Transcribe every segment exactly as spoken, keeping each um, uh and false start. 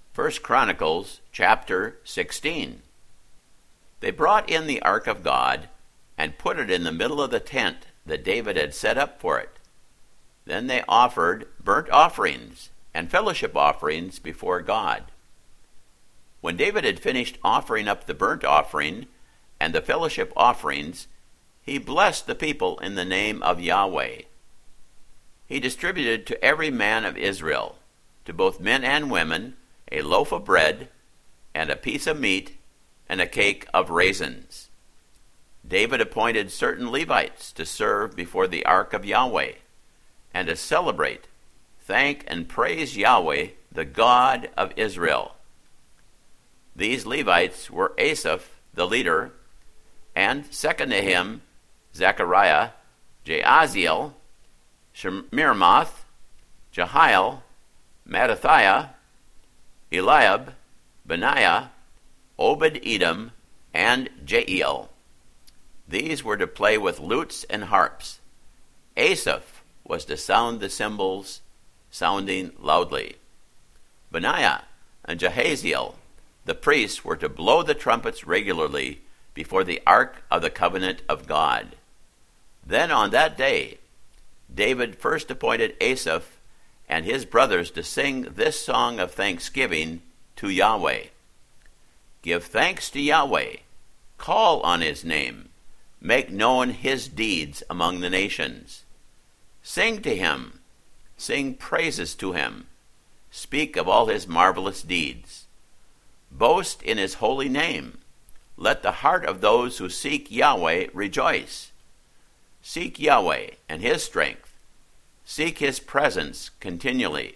First Chronicles chapter sixteen. They brought in the ark of God and put it in the middle of the tent that David had set up for it. Then they offered burnt offerings and fellowship offerings before God. When David had finished offering up the burnt offering and the fellowship offerings, he blessed the people in the name of Yahweh. He distributed to every man of Israel, to both men and women, a loaf of bread and a piece of meat and a cake of raisins. David appointed certain Levites to serve before the ark of Yahweh and to celebrate, thank, and praise Yahweh, the God of Israel. These Levites were Asaph, the leader, and second to him, Zechariah, Jaaziel, Shemiramoth, Jehiel, Mattithiah, Eliab, Benaiah, Obed-Edom, and Jeiel. These were to play with lutes and harps. Asaph was to sound the cymbals, sounding loudly. Benaiah and Jahaziel, the priests, were to blow the trumpets regularly before the ark of the covenant of God. Then on that day, David first appointed Asaph and his brothers to sing this song of thanksgiving to Yahweh. Give thanks to Yahweh, call on his name, make known his deeds among the nations. Sing to him, sing praises to him, speak of all his marvelous deeds. Boast in his holy name, let the heart of those who seek Yahweh rejoice. Seek Yahweh and his strength, seek his presence continually.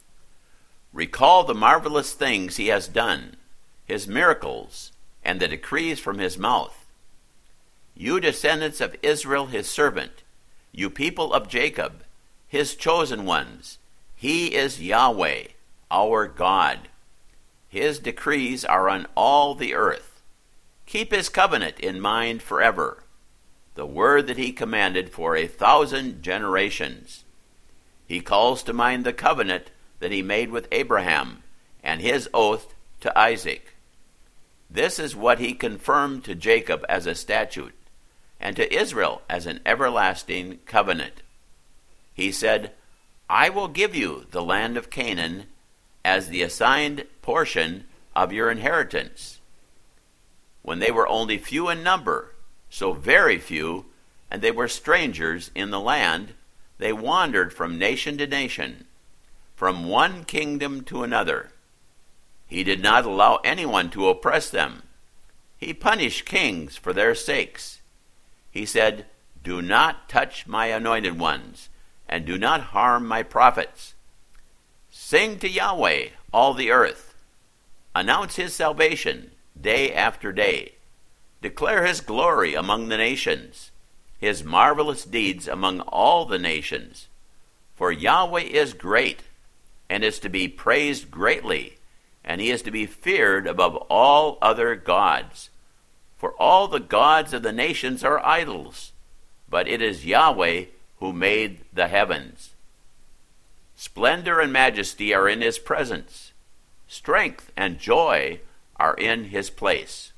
Recall the marvelous things he has done, his miracles, and the decrees from his mouth. You descendants of Israel, his servant, you people of Jacob, his chosen ones, he is Yahweh, our God. His decrees are on all the earth. Keep his covenant in mind forever, the word that he commanded for a thousand generations. He calls to mind the covenant that he made with Abraham and his oath to Isaac. This is what he confirmed to Jacob as a statute, and to Israel as an everlasting covenant. He said, I will give you the land of Canaan as the assigned portion of your inheritance. When they were only few in number, so very few, and they were strangers in the land, they wandered from nation to nation, from one kingdom to another. He did not allow anyone to oppress them. He punished kings for their sakes. He said, do not touch my anointed ones, and do not harm my prophets. Sing to Yahweh, all the earth. Announce his salvation day after day. Declare his glory among the nations, his marvelous deeds among all the nations. For Yahweh is great, and is to be praised greatly, and he is to be feared above all other gods. For all the gods of the nations are idols, but it is Yahweh who made the heavens. Splendor and majesty are in his presence. Strength and joy are in his place.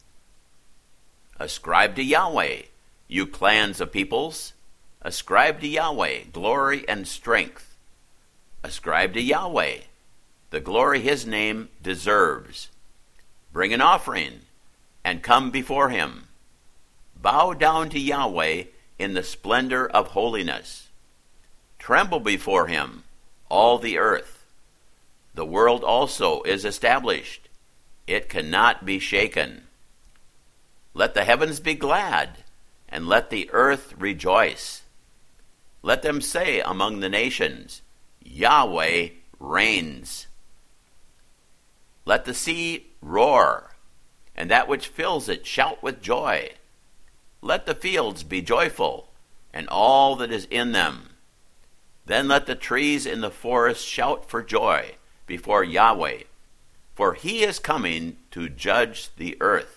Ascribe to Yahweh, you clans of peoples. Ascribe to Yahweh glory and strength. Ascribe to Yahweh the glory his name deserves. Bring an offering and come before him. Bow down to Yahweh in the splendor of holiness. Tremble before him, all the earth. The world also is established. It cannot be shaken. Let the heavens be glad, and let the earth rejoice. Let them say among the nations, Yahweh reigns. Let the sea roar, and that which fills it shout with joy. Let the fields be joyful, and all that is in them. Then let the trees in the forest shout for joy before Yahweh, for he is coming to judge the earth.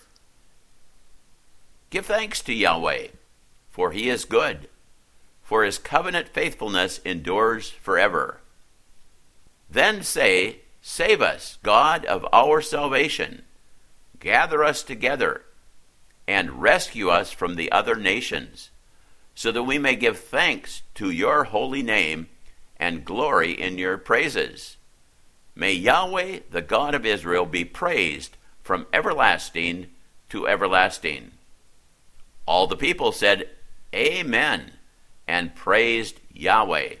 Give thanks to Yahweh, for he is good, for his covenant faithfulness endures forever. Then say, Save us, God of our salvation. Gather us together and rescue us from the other nations, so that we may give thanks to your holy name and glory in your praises. May Yahweh, the God of Israel, be praised from everlasting to everlasting." All the people said, "Amen," and praised Yahweh.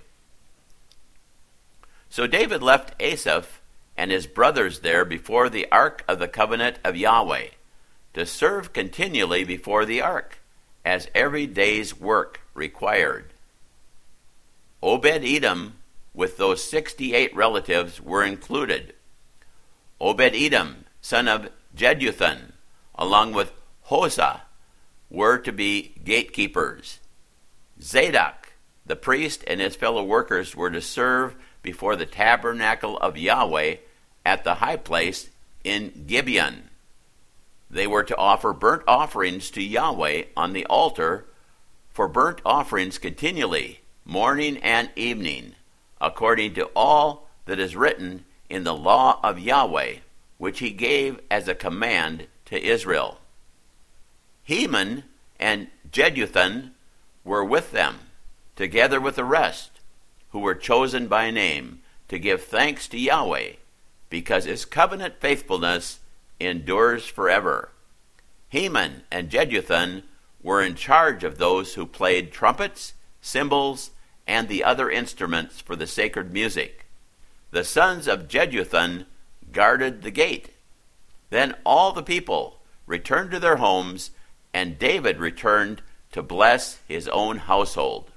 So David left Asaph and his brothers there before the ark of the covenant of Yahweh, to serve continually before the ark, as every day's work required. Obed-Edom, with those sixty-eight relatives, were included. Obed-Edom, son of Jeduthun, along with Hosah, were to be gatekeepers. Zadok, the priest, and his fellow workers were to serve before the tabernacle of Yahweh at the high place in Gibeon. They were to offer burnt offerings to Yahweh on the altar for burnt offerings continually, morning and evening, according to all that is written in the law of Yahweh, which he gave as a command to Israel. Heman and Jeduthun were with them, together with the rest, who were chosen by name, to give thanks to Yahweh, because his covenant faithfulness endures forever. Heman and Jeduthun were in charge of those who played trumpets, cymbals, and the other instruments for the sacred music. The sons of Jeduthun guarded the gate. Then all the people returned to their homes, and David returned to bless his own household.